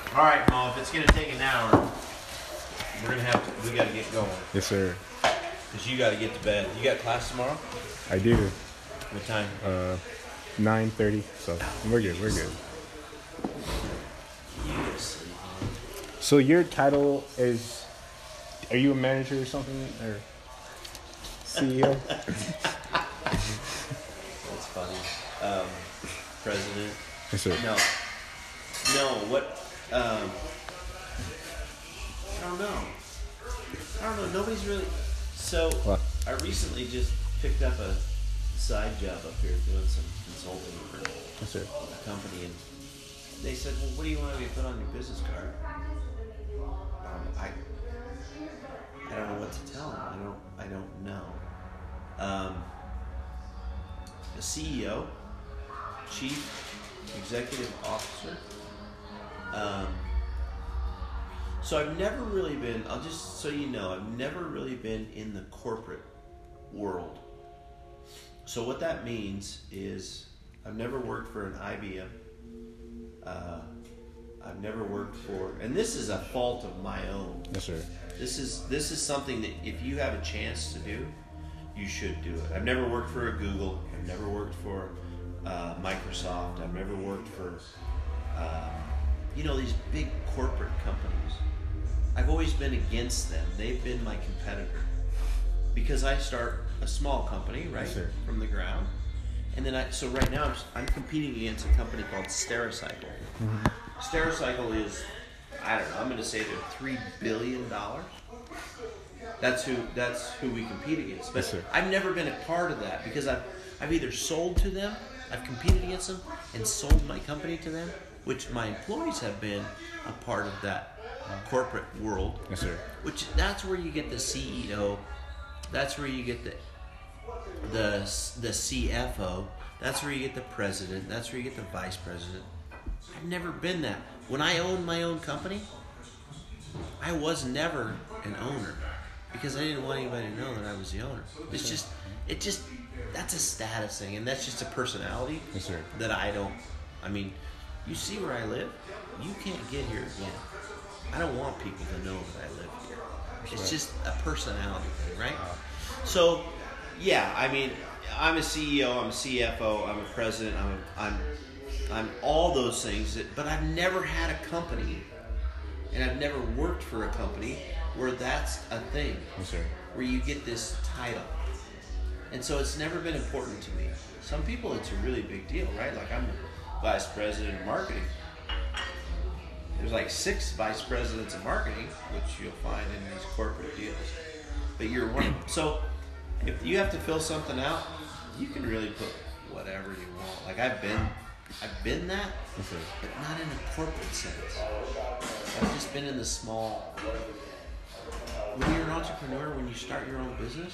All right, Mo. If it's gonna take an hour, we gotta get going. Yes, sir. Cause you gotta get to bed. You got class tomorrow? I do. What time? 9:30. So we're good. We're good. Yes. So your title is? Are you a manager or something, or CEO? That's funny. President. Yes, sir. No. What? I don't know. Nobody's really. So What? I recently just picked up a side job up here doing some consulting for Yes, sir. a company, and they said, "Well, what do you want to be put on your business card?" I don't know what to tell them. I don't know. The CEO, Chief Executive Officer. So I've never really been, I'll just so you know, I've never really been in the corporate world. So what that means is I've never worked for an IBM. I've never worked for, and this is a fault of my own. Yes, sir. This is something that if you have a chance to do, you should do it. I've never worked for a Google. I've never worked for Microsoft. I've never worked for, these big corporate companies. I've always been against them. They've been my competitor. Because I start a small company, right, Yes, sir. from the ground. And then so right now I'm competing against a company called Stericycle. Mm-hmm. Stericycle is, I don't know, I'm going to say they're $3 billion. That's who we compete against. But Yes, sir. I've never been a part of that because I've either sold to them, I've competed against them, and sold my company to them, which my employees have been a part of that corporate world. Yes, sir. Which that's where you get the CEO, that's where you get the CFO, that's where you get the president, that's where you get the vice president. I've never been that. When I owned my own company, I was never an owner because I didn't want anybody to know that I was the owner. That's a status thing, and that's just a personality. Yes, sir. That you see where I live? You can't get here again. I don't want people to know that I live here. It's just a personality thing, right? So, yeah, I'm a CEO, I'm a CFO, I'm a president, I'm all those things, but I've never had a company, and I've never worked for a company where that's a thing, Yes, sir. where you get this title. And so it's never been important to me. Some people, it's a really big deal, right? Like I'm the vice president of marketing. There's like 6 vice presidents of marketing, which you'll find in these corporate deals. But you're one of them. So if you have to fill something out, you can really put whatever you want. Like I've been that, Yes, sir. but not in a corporate sense. I've just been in the small. When you're an entrepreneur, when you start your own business,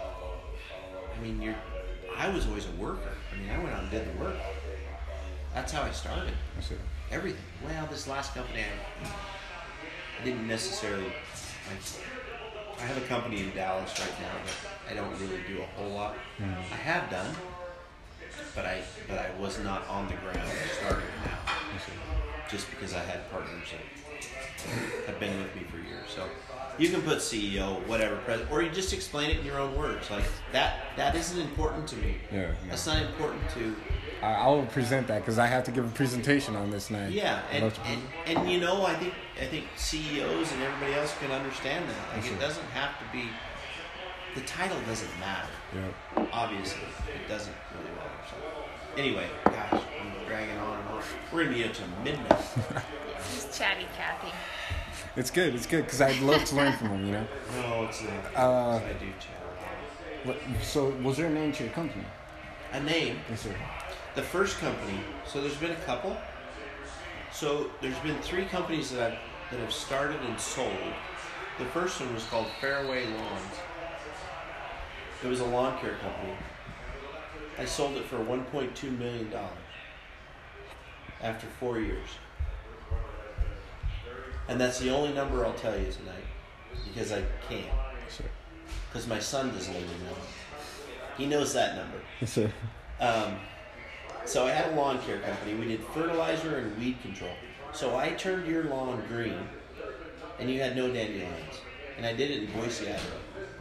I was always a worker. I went out and did the work. That's how I started. Yes, sir. Everything. Well, this last company, I didn't necessarily. I have a company in Dallas right now, but I don't really do a whole lot. I have done, but I was not on the ground starting now. Yes, sir. Just because I had partners that have been with me for years. So you can put CEO, whatever, president, or you just explain it in your own words. Like that isn't important to me. Yeah. That's not important to. I'll present that because I have to give a presentation on this night. Yeah, and I think CEOs and everybody else can understand that. Like it doesn't have to be. The title doesn't matter. Yeah. Obviously, it doesn't really matter. So, anyway, gosh, I'm dragging on and on. We're gonna be up to midnight. Just chatty Kathy. It's good because I'd love to learn from him. No, it's not. I do chat. So, was there a name to your company? A name. Yes, sir. The first company, so there's been a couple. So there's been 3 companies that have started and sold. The first one was called Fairway Lawns. It was a lawn care company. I sold it for $1.2 million after 4 years. And that's the only number I'll tell you tonight because I can't. Yes, sir. Because my son doesn't even know. He knows that number. Yes, sir. So I had a lawn care company. We did fertilizer and weed control. So I turned your lawn green, and you had no dandelions. And I did it in Boise, Idaho.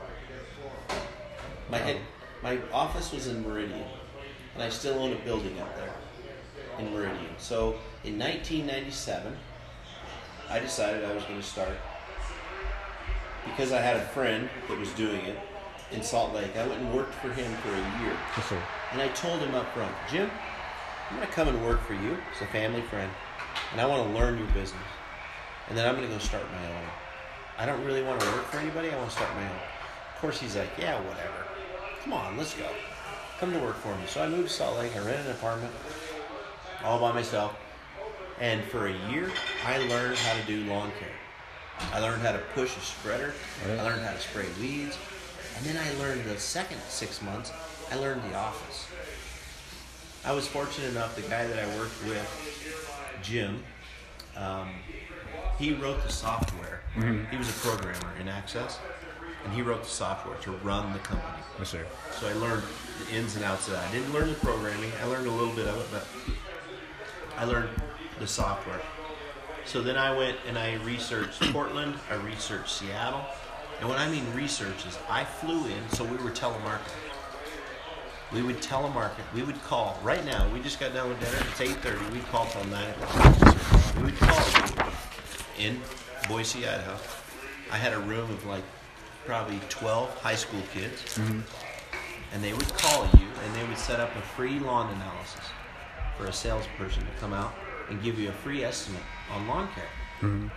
My office was in Meridian, and I still own a building up there in Meridian. So in 1997, I decided I was going to start, because I had a friend that was doing it in Salt Lake. I went and worked for him for a year. Yes, sir. And I told him up front, Jim, I'm going to come and work for you as a family friend, and I want to learn your business. And then I'm going to go start my own. I don't really want to work for anybody. I want to start my own. Of course, he's like, yeah, whatever. Come on, let's go. Come to work for me. So I moved to Salt Lake. I rented an apartment all by myself. And for a year, I learned how to do lawn care. I learned how to push a spreader. Right. I learned how to spray weeds. And then I learned the second 6 months, I learned the office. I was fortunate enough, the guy that I worked with, Jim, he wrote the software. Mm-hmm. He was a programmer in Access, and he wrote the software to run the company. Yes, sir. So I learned the ins and outs of that. I didn't learn the programming. I learned a little bit of it, but I learned the software. So then I went and I researched Portland. I researched Seattle. And when I mean research is I flew in, so we were telemarketing. We would telemarket. We would call. Right now, we just got done with dinner. It's 8:30. We'd call till 9 o'clock. We would call you in Boise, Idaho. I had a room of like probably 12 high school kids. Mm-hmm. And they would call you, and they would set up a free lawn analysis for a salesperson to come out and give you a free estimate on lawn care. Mm-hmm.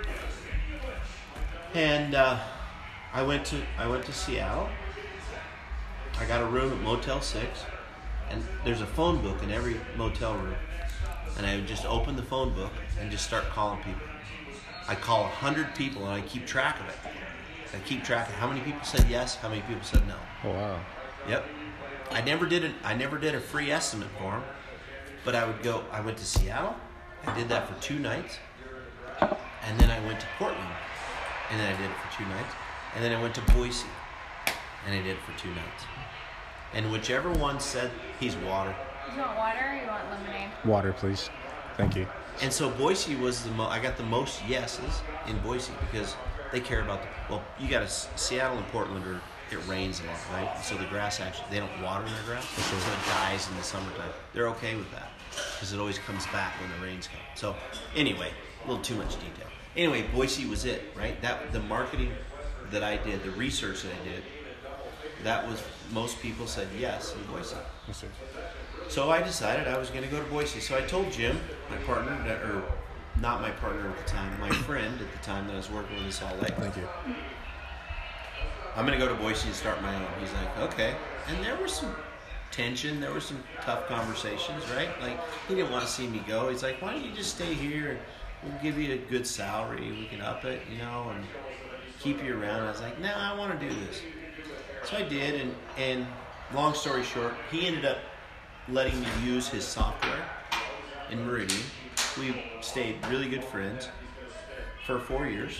And I went to Seattle. I got a room at Motel 6, and there's a phone book in every motel room. And I would just open the phone book and just start calling people. I call 100 people, and I keep track of it. I keep track of how many people said yes, how many people said no. Oh, wow. Yep. I never did a free estimate for them, but I went to Seattle. I did that for 2 nights. And then I went to Portland, and then I did it for 2 nights. And then I went to Boise, and I did it for 2 nights. And whichever one said, he's water. You want water or you want lemonade? Water, please. Thank you. And so Boise was I got the most yeses in Boise because they care about you got Seattle and Portland it rains a lot, right? So the grass they don't water their grass, so it dies in the summertime. They're okay with that because it always comes back when the rains come. So anyway, a little too much detail. Anyway, Boise was it, right? The marketing that I did, the research that I did, that was, most people said yes in Boise. Yes, sir. So I decided I was going to go to Boise. So I told Jim, my partner, or not my partner at the time, my friend at the time that I was working with in Salt Lake. Thank you. I'm going to go to Boise and start my own. He's like, okay. And there was some tension. There were some tough conversations, right? Like, he didn't want to see me go. He's like, why don't you just stay here and we'll give you a good salary. We can up it, and keep you around. I was like, no, I want to do this. So I did, and long story short, he ended up letting me use his software in Meridian. We stayed really good friends for 4 years.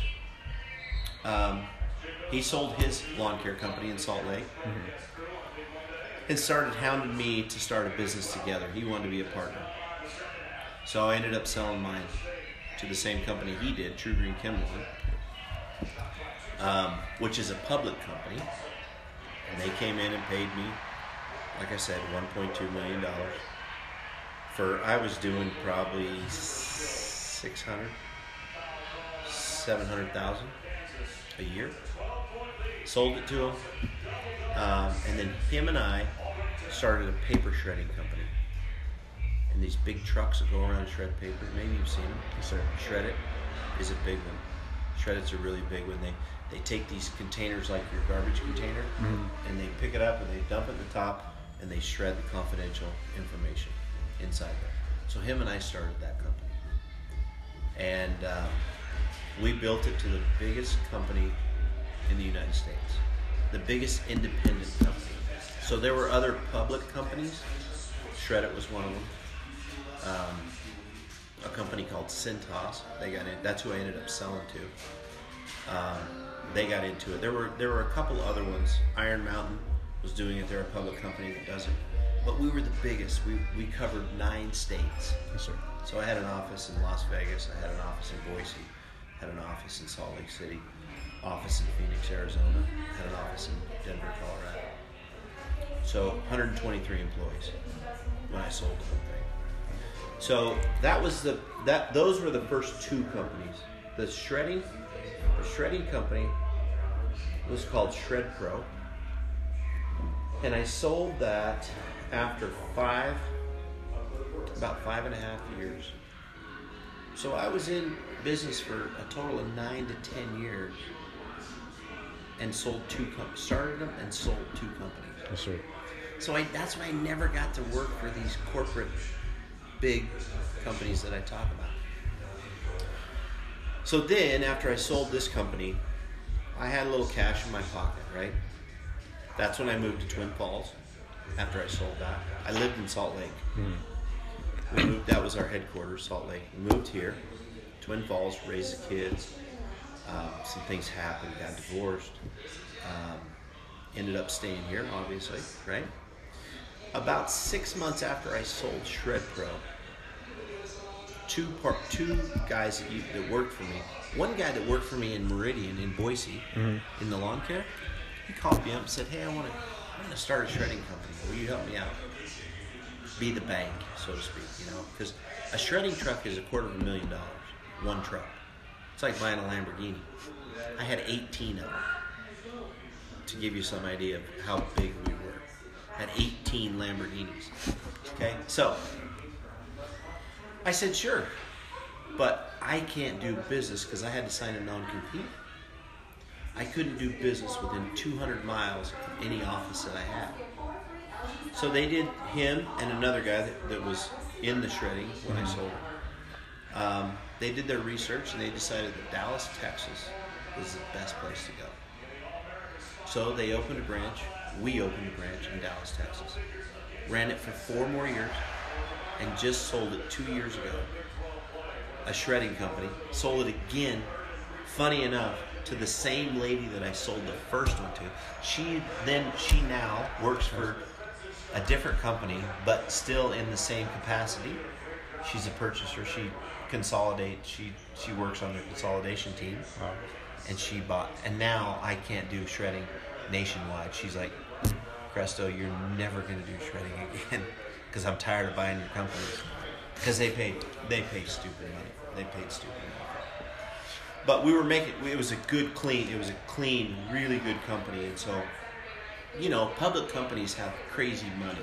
He sold his lawn care company in Salt Lake and started hounding me to start a business together. He wanted to be a partner. So I ended up selling mine to the same company he did, True Green Kimberly, which is a public company. And they came in and paid me, like I said, $1.2 million. I was doing probably $700,000 a year. Sold it to him. And then him and I started a paper shredding company. And these big trucks that go around and shred paper. Maybe you've seen them. Yes, sir. Shred It is a big one. Shred It's a really big one. They take these containers like your garbage container, and they pick it up and they dump it at the top, and they shred the confidential information inside there. So him and I started that company. And we built it to the biggest company in the United States, the biggest independent company. So there were other public companies. Shred It was one of them. A company called Cintas. They got in. That's who I ended up selling to. They got into it. There were a couple other ones. Iron Mountain was doing it. They're a public company that does it. but we were the biggest. We covered 9 states. Yes, sir. So I had an office in Las Vegas. I had an office in Boise. Had an office in Salt Lake City. Office in Phoenix, Arizona. Had an office in Denver, Colorado. So 123 employees when I sold the whole thing. So those were the first 2 companies. The shredding company was called Shred Pro. And I sold that after about 5.5 years. So I was in business for a total of 9 to 10 years and sold 2 companies. Started them and sold 2 companies. Yes, sir. So that's why I never got to work for these corporate big companies that I talk about. So then, after I sold this company, I had a little cash in my pocket, right? That's when I moved to Twin Falls after I sold that. I lived in Salt Lake. Mm-hmm. We moved, that was our headquarters, Salt Lake. We moved here, Twin Falls, raised the kids. Some things happened, got divorced. Ended up staying here, obviously, right? About 6 months after I sold Shred Pro, two guys that worked for me. One guy that worked for me in Meridian in Boise, in the lawn care, he called me up and said, "Hey, I'm gonna start a shredding company. Will you help me out? Be the bank, so to speak, because a shredding truck is $250,000, one truck. It's like buying a Lamborghini. I had 18 of them, to give you some idea of how big we were. I had 18 Lamborghinis. Okay, so I said, sure, but I can't do business because I had to sign a non-compete. I couldn't do business within 200 miles of any office that I had. So they did, him and another guy that was in the shredding when I sold it. They did their research and they decided that Dallas, Texas was the best place to go. So they opened a branch. We opened a branch in Dallas, Texas. Ran it for 4 more years and just sold it 2 years ago. A shredding company. Sold it again, funny enough, to the same lady that I sold the first one to. She now works for a different company, but still in the same capacity. She's a purchaser. She consolidates. She works on the consolidation team. Wow. And she bought. And now I can't do shredding nationwide. She's like, Cresto, you're never going to do shredding again because I'm tired of buying your companies. Because they paid stupid money. They paid stupid money. But we were making. It was a clean, really good company. And so, public companies have crazy money.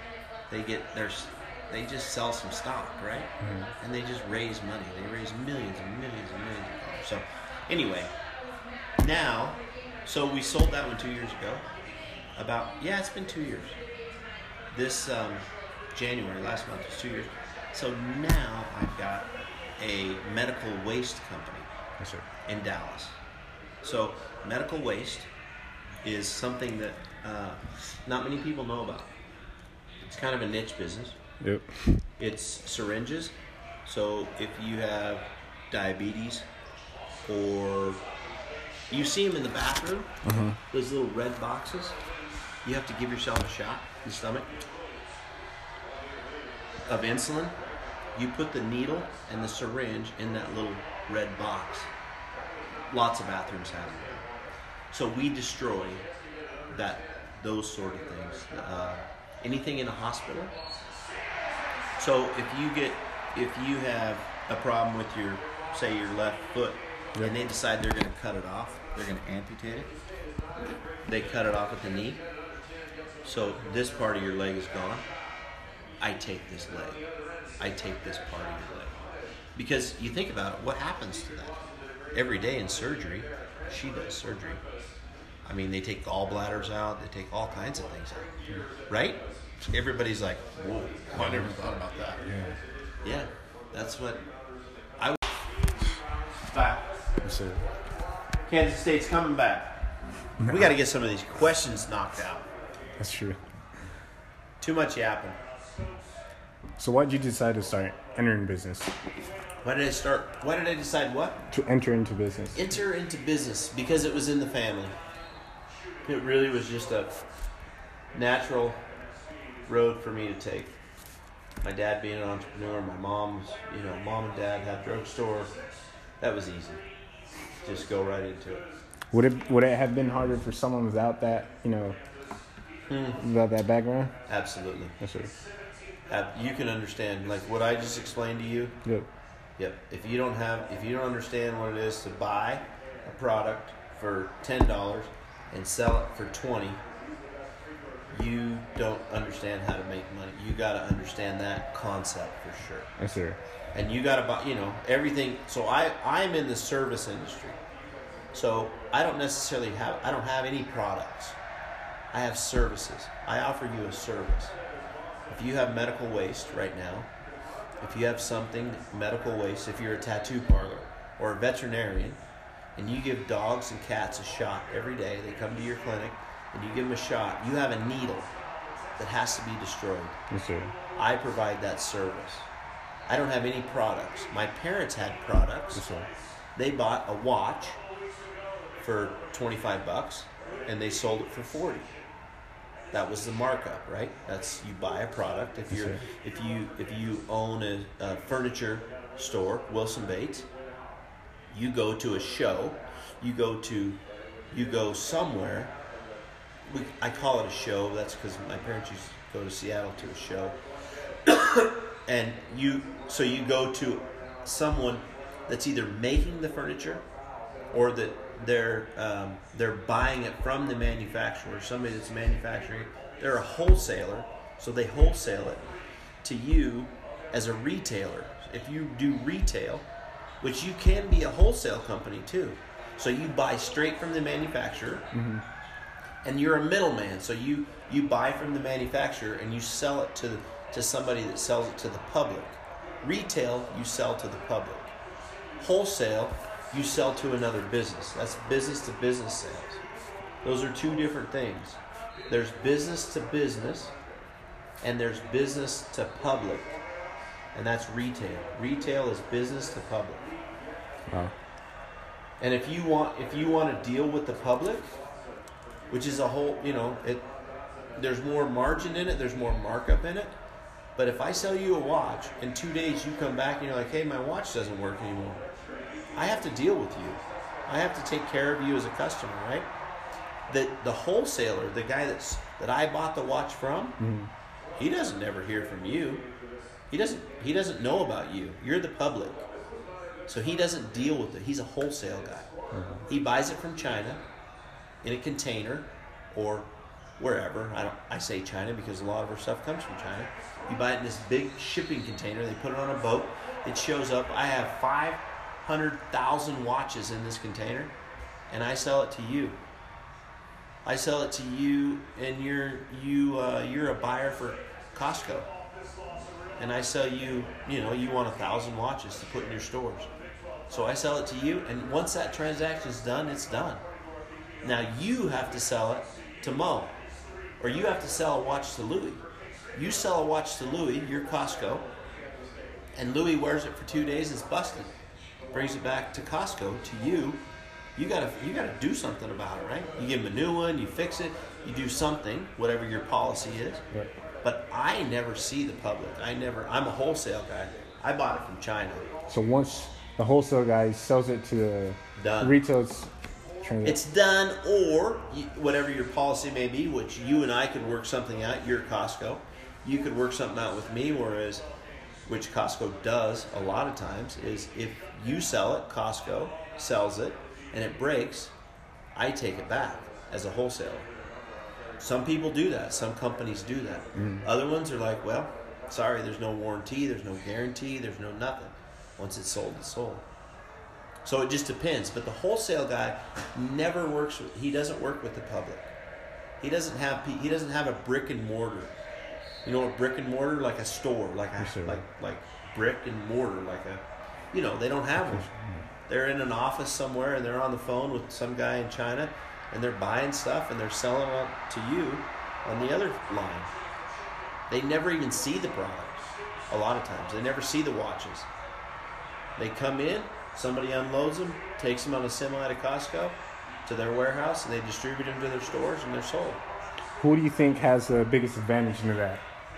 They just sell some stock, right? Mm-hmm. And they just raise money. They raise millions and millions and millions of dollars. So, anyway, so we sold that one 2 years ago. It's been 2 years. This January, last month was 2 years. So now I've got a medical waste company. Yes, sir. In Dallas. So medical waste is something that not many people know about. It's kind of a niche business. Yep. It's syringes. So if you have diabetes or you see them in the bathroom, those little red boxes, you have to give yourself a shot in the stomach of insulin. You put the needle and the syringe in that little red box. Lots of bathrooms have them. So we destroy those sort of things. Anything in a hospital. So if you have a problem with your left foot, and they decide they're going to cut it off, they're going to amputate it. They cut it off at the knee. So this part of your leg is gone. I take this leg. I take this part of your leg. Because you think about it, what happens to that? Every day in surgery, she does surgery. I mean, they take gallbladders out. They take all kinds of things out. Right? Everybody's like, whoa, I never thought about that. Yeah, that's what I would. Back. Yes, sir. Kansas State's coming back. We got to get some of these questions knocked out. That's true. Too much yapping. So why did you decide to start entering business? Why did I decide what? To enter into business. Enter into business because it was in the family. It really was just a natural road for me to take. My dad being an entrepreneur, my mom's, mom and dad had a drugstore. That was easy. Just go right into it. Would it have been harder for someone without that, without that background? Absolutely. Yes, sir. You can understand, like what I just explained to you. Yep. Yep. If you don't understand what it is to buy a product for $10 and sell it for $20, you don't understand how to make money. You got to understand that concept for sure. Yes, sir. And you got to buy, everything. So I'm in the service industry. So I don't have any products. I have services. I offer you a service. If you have medical waste right now, if you have medical waste, if you're a tattoo parlor or a veterinarian, and you give dogs and cats a shot every day, they come to your clinic, and you give them a shot, you have a needle that has to be destroyed. Yes, sir. I provide that service. I don't have any products. My parents had products. Yes, sir. They bought a watch for $25 and they sold it for $40. That was the markup, right? That's, you buy a product. If you own a furniture store, Wilson Bates, you go to a show, you go somewhere. I call it a show. That's because my parents used to go to Seattle to a show. And you go to someone that's either making the furniture or that they're buying it from the manufacturer, somebody that's manufacturing it. They're a wholesaler, so they wholesale it to you as a retailer. If you do retail, which you can be a wholesale company too. So you buy straight from the manufacturer, and you're a middleman. So you buy from the manufacturer and you sell it to somebody that sells it to the public. Retail, you sell to the public. Wholesale, you sell to another business. That's business to business sales. Those are two different things. There's business to business and there's business to public. And that's retail. Retail is business to public. Wow. And if you want to deal with the public, which is a whole, there's more margin in it, there's more markup in it. But if I sell you a watch, in 2 days you come back and you're like, hey, my watch doesn't work anymore. I have to deal with you. I have to take care of you as a customer, right? The wholesaler, the guy that I bought the watch from, he doesn't ever hear from you. He doesn't know about you. You're the public. So he doesn't deal with it. He's a wholesale guy. He buys it from China in a container or wherever. I say China because a lot of our stuff comes from China. You buy it in this big shipping container. They put it on a boat. It shows up. I have 500,000 watches in this container, and I sell it to you. I sell it to you, and you're a buyer for Costco. And I sell you, you want 1,000 watches to put in your stores. So I sell it to you, and once that transaction's done, it's done. Now you have to sell it to Mo, or you have to sell a watch to Louis. You sell a watch to Louis, you're Costco, and Louis wears it for 2 days, it's busted. Brings it back to Costco, to you. You gotta do something about it, right? You give him a new one, you fix it, you do something, whatever your policy is. Right. But I never see the public. I'm a wholesale guy. I bought it from China. So once the wholesale guy sells it to the retail, it's done, or whatever your policy may be, which you and I could work something out. You're Costco. You could work something out with me, which Costco does a lot of times, is if you sell it, Costco sells it, and it breaks, I take it back as a wholesaler. Some people do that. Some companies do that. Other ones are like, well, sorry, there's no warranty, there's no guarantee, there's no nothing. Once it's sold, it's sold. So it just depends. But the wholesale guy never he doesn't work with the public. He doesn't have a brick and mortar. You know, a brick and mortar, like a store, like brick and mortar, they don't have one. They're in an office somewhere and they're on the phone with some guy in China and they're buying stuff and they're selling it to you on the other line. They never even see the product. A lot of times. They never see the watches. They come in, somebody unloads them, takes them on a semi to Costco, to their warehouse, and they distribute them to their stores and they're sold. Who do you think has the biggest advantage into that?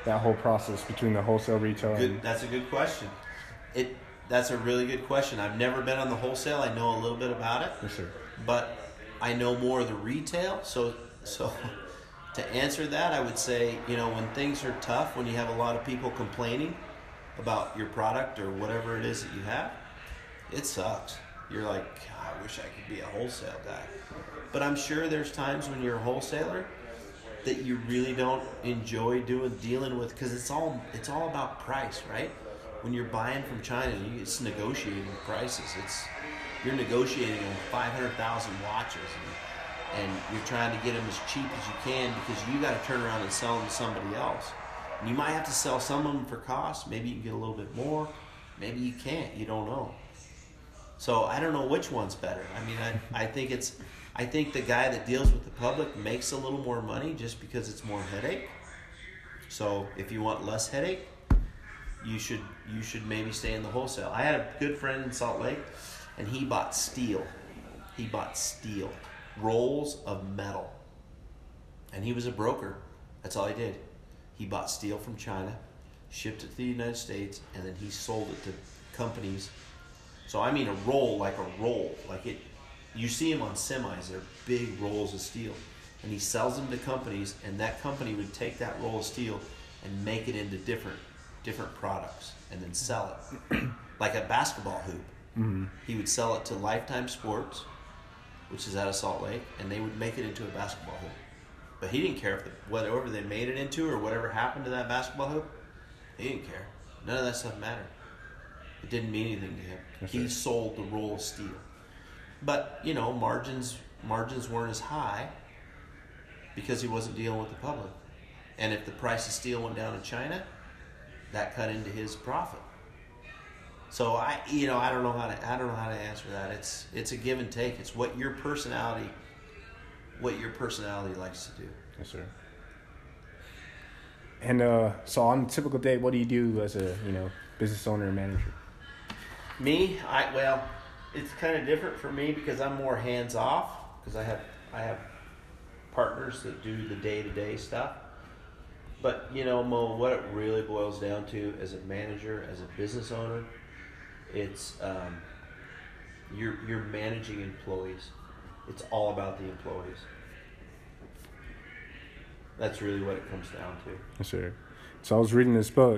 that whole process between the wholesale, retail, Good. and That's a good question. That's a really good question. I've never been on the wholesale. I know a little bit about it, yes, sir. but I know more of the retail. So to answer that, I would say, when things are tough, when you have a lot of people complaining about your product or whatever it is that you have, it sucks. You're like, God, I wish I could be a wholesale guy. But I'm sure there's times when you're a wholesaler that you really don't enjoy dealing with, because it's all about price, right? When you're buying from China, it's negotiating prices. You're negotiating on 500,000 watches, and you're trying to get them as cheap as you can, because you got to turn around and sell them to somebody else. And you might have to sell some of them for cost. Maybe you can get a little bit more. Maybe you can't. You don't know. So I don't know which one's better. I mean, I think the guy that deals with the public makes a little more money just because it's more headache. So if you want less headache, you should maybe stay in the wholesale. I had a good friend in Salt Lake, and he bought steel. Rolls of metal. And he was a broker. That's all he did. He bought steel from China, shipped it to the United States, and then he sold it to companies. So I mean a roll. Like it, you see them on semis, they're big rolls of steel. And he sells them to companies, and that company would take that roll of steel and make it into different products and then sell it. Like a basketball hoop. Mm-hmm. He would sell it to Lifetime Sports, which is out of Salt Lake, and they would make it into a basketball hoop. But he didn't care if whatever they made it into or whatever happened to that basketball hoop. He didn't care. None of that stuff mattered. It didn't mean anything to him. That's He right. sold the roll of steel. But, margins weren't as high because he wasn't dealing with the public. And if the price of steel went down in China, that cut into his profit. So I don't know how to answer that. It's a give and take. It's what your personality likes to do. Yes, sir. And so on a typical day, what do you do as a business owner and manager? Me, it's kind of different for me because I'm more hands off, because I have partners that do the day-to-day stuff. But Mo, what it really boils down to as a manager, as a business owner, it's you're managing employees. It's all about the employees. That's really what it comes down to. Yes, sir. So I was reading this book.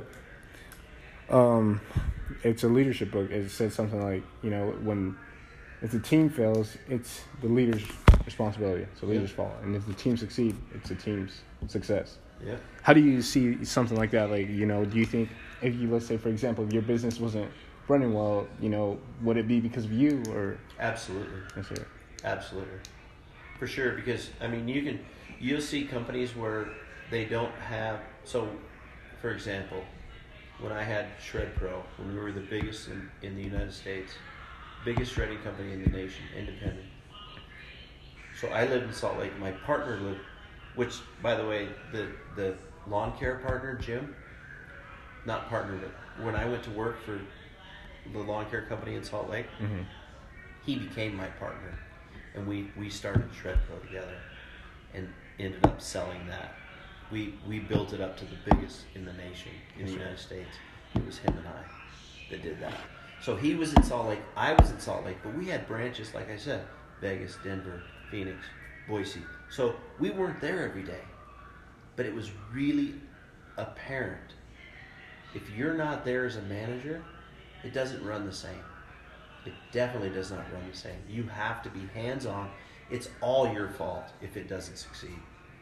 It's a leadership book. It said something like, if the team fails, it's the leader's responsibility. So leaders fall. And if the team succeed, it's the team's success. Yeah. How do you see something like that? Like, do you think let's say, for example, if your business wasn't running well, would it be because of you or? Absolutely. Yes, sir. Absolutely. For sure, because, you'll see companies where they don't have, so, for example, when I had Shred Pro, when we were the biggest in the United States, biggest shredding company in the nation, independent. So I lived in Salt Lake. My partner lived, which, by the way, the lawn care partner, Jim, not partner, but when I went to work for the lawn care company in Salt Lake, Mm-hmm. he became my partner. And we started Shred Pro together and ended up selling that. We built it up to the biggest in the nation, in the United States. It was him and I that did that. So he was in Salt Lake, I was in Salt Lake, but we had branches, like I said, Vegas, Denver, Phoenix, Boise. So we weren't there every day. But it was really apparent. If you're not there as a manager, it doesn't run the same. It definitely does not run the same. You have to be hands-on. It's all your fault if it doesn't succeed.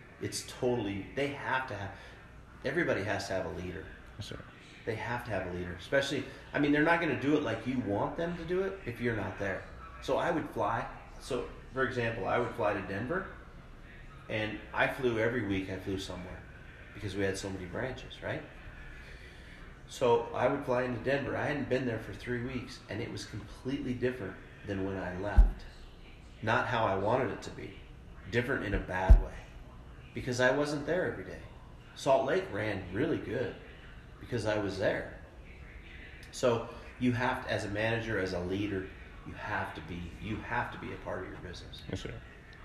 Everybody has to have a leader. Yes, sir. They have to have a leader. Especially, they're not going to do it like you want them to do it if you're not there. So I would fly. So, for example, I would fly to Denver, and every week I flew somewhere because we had so many branches, right? So I would fly into Denver. I hadn't been there for 3 weeks, and it was completely different than when I left. Not how I wanted it to be. Different in a bad way. Because I wasn't there every day. Salt Lake ran really good because I was there. So you have to, as a manager, as a leader, you have to be a part of your business. Yes, sir.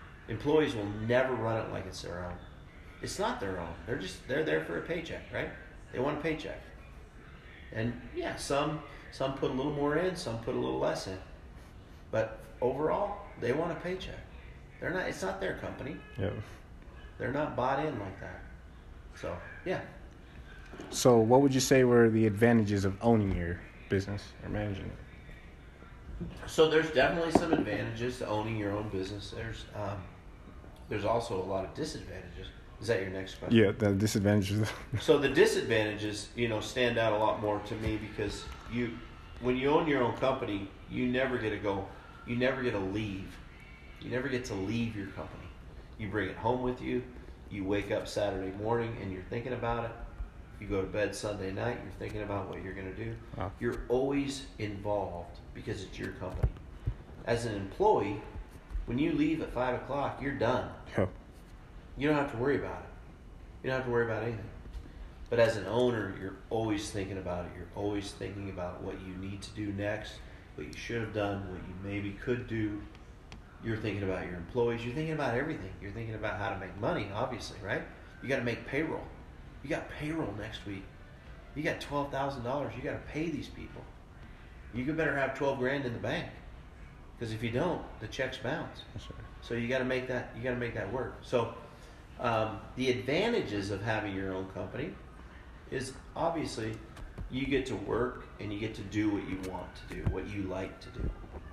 Employees will never run it like it's their own. It's not their own. They're there for a paycheck, right? They want a paycheck. And yeah, some put a little more in, some put a little less in. But overall, they want a paycheck. They're not. It's not their company. Yeah. They're not bought in like that. So yeah. So, what would you say were the advantages of owning your business or managing it? So there's definitely some advantages to owning your own business. There's also a lot of disadvantages. Is that your next question? Yeah, the disadvantages. So the disadvantages, stand out a lot more to me because when you own your own company, you never get to go. You never get to leave. You never get to leave your company. You bring it home with you. You wake up Saturday morning and you're thinking about it. You go to bed Sunday night, you're thinking about what you're going to do. Wow. You're always involved because it's your company. As an employee, when you leave at 5 o'clock, you're done. Yeah. You don't have to worry about it. You don't have to worry about anything. But as an owner, you're always thinking about it. You're always thinking about what you need to do next, what you should have done, what you maybe could do. You're thinking about your employees. You're thinking about everything. You're thinking about how to make money, obviously, right? You got to make payroll. You got payroll next week. You got $12,000. You got to pay these people. You better have $12,000 in the bank, because if you don't, the checks bounce. That's right. So you got to make that. You got to make that work. So the advantages of having your own company is obviously you get to work and you get to do what you want to do, what you like to do.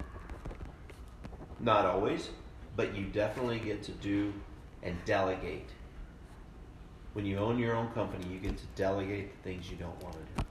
Not always, but you definitely get to do and delegate. When you own your own company, you get to delegate the things you don't want to do.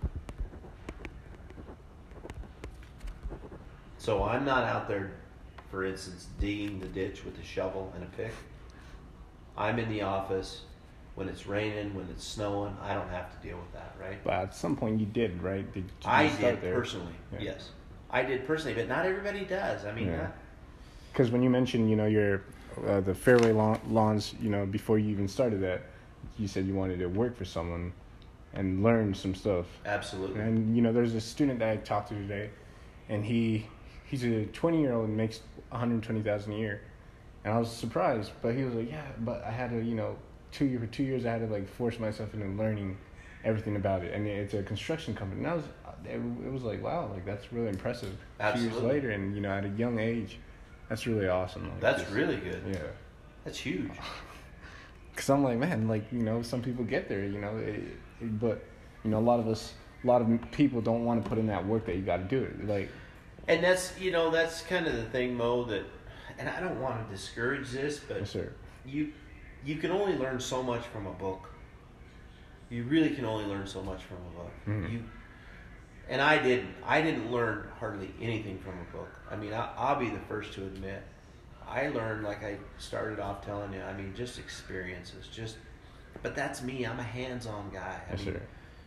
So I'm not out there, for instance, digging the ditch with a shovel and a pick. I'm in the office when it's raining, when it's snowing. I don't have to deal with that, right? But at some point you did, right? I did personally, yes. I did personally, but not everybody does. I mean, because when you mentioned, your the fairway lawns, before you even started that, you said you wanted to work for someone and learn some stuff. Absolutely. And there's a student that I talked to today, and he's a 20-year-old and makes $120,000 a year, and I was surprised. But he was like, yeah, but I had to, for 2 years I had to force myself into learning everything about it, and it's a construction company. And it was like, wow, that's really impressive. Absolutely. 2 years later, and at a young age, that's really awesome. That's really good. Yeah. That's huge. Because I'm like, man, some people get there, but a lot of people don't want to put in that work that you got to do it. And that's kind of the thing, Mo, that, and I don't want to discourage this, but yes, sir. You can only learn so much from a book. You really can only learn so much from a book. Mm-hmm. And I didn't learn hardly anything from a book. I mean, I'll be the first to admit, I learned, like I started off telling you, just experiences. But that's me. I'm a hands-on guy. Yes, sir.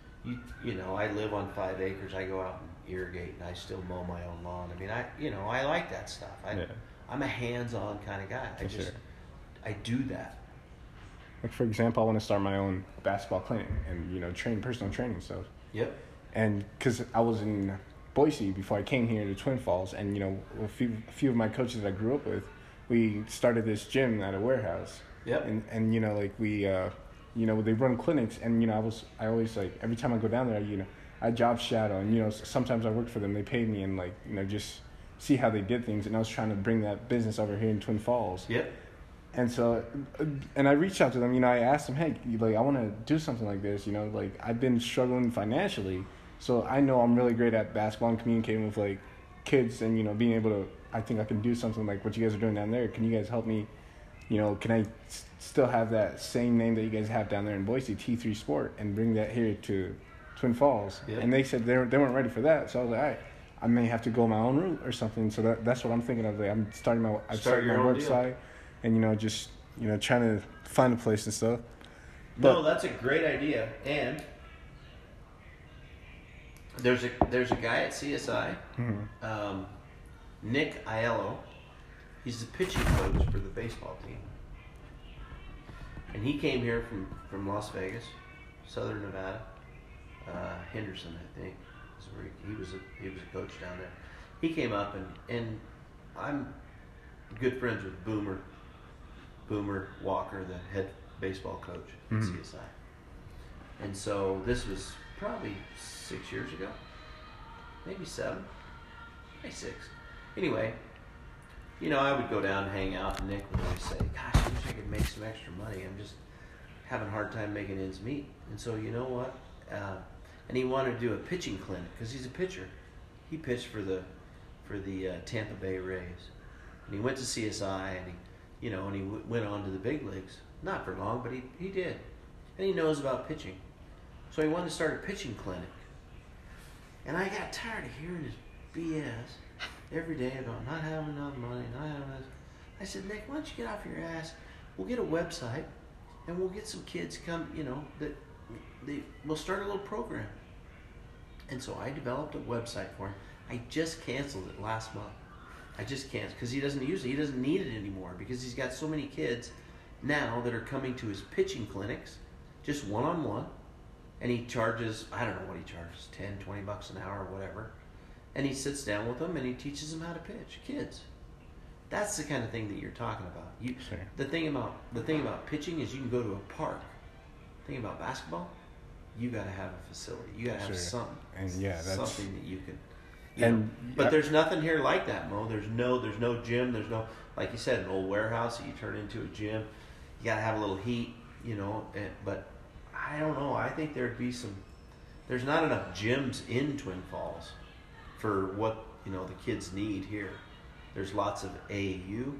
I live on 5 acres. I go out and irrigate, and I still mow my own lawn. I like that stuff. I'm a hands-on kind of guy. I do that. Like, for example, I want to start my own basketball clinic and, train personal training stuff. Yep. And because I was in Boise before I came here to Twin Falls, and, a few of my coaches that I grew up with, we started this gym at a warehouse. Yep. And we, they run clinics, and, I always, every time I go down there, I job shadow, and, sometimes I worked for them. They paid me and, just see how they did things. And I was trying to bring that business over here in Twin Falls. Yep. And so, and I reached out to them, I asked them, hey, I want to do something like this, I've been struggling financially, so I know I'm really great at basketball and communicating with, kids and, being able to, I think I can do something like what you guys are doing down there. Can you guys help me, can I still have that same name that you guys have down there in Boise, T3 Sport, and bring that here to Twin Falls? Yep. And they said they weren't ready for that, so I was like, all right, I may have to go my own route or something, so that's what I'm thinking of. I'm starting my website. And, just, trying to find a place and stuff. No, that's a great idea. And there's a guy at CSI, mm-hmm. Nick Aiello. He's the pitching coach for the baseball team. And he came here from Las Vegas, Southern Nevada. Henderson, I think, is where he was a coach down there. He came up, and I'm good friends with Boomer Walker, the head baseball coach at CSI. And so this was probably 6 years ago, maybe 7, maybe 6. Anyway, I would go down and hang out, and Nick would always say, gosh, I wish I could make some extra money. I'm just having a hard time making ends meet. And so you know what? And he wanted to do a pitching clinic because he's a pitcher. He pitched for the Tampa Bay Rays. And he went to CSI, and he went on to the big leagues. Not for long, but he did. And he knows about pitching. So he wanted to start a pitching clinic. And I got tired of hearing his BS every day about not having enough money, not having this. I said, Nick, why don't you get off your ass? We'll get a website, and we'll get some kids come, we'll start a little program. And so I developed a website for him. I just canceled it last month. I just canceled because he doesn't use it. He doesn't need it anymore because he's got so many kids now that are coming to his pitching clinics, just one-on-one. And he charges, I don't know what he charges, $10, $20 an hour or whatever. And he sits down with them and he teaches them how to pitch, kids. That's the kind of thing that you're talking about. Sure. The thing about pitching is you can go to a park. The thing about basketball, you got to have a facility. You got to have something. And that's something that you can. But there's nothing here like that, Mo. There's no gym. There's no, like you said, an old warehouse that you turn into a gym. You got to have a little heat, but I don't know. I think there's not enough gyms in Twin Falls for what, the kids need here. There's lots of AAU,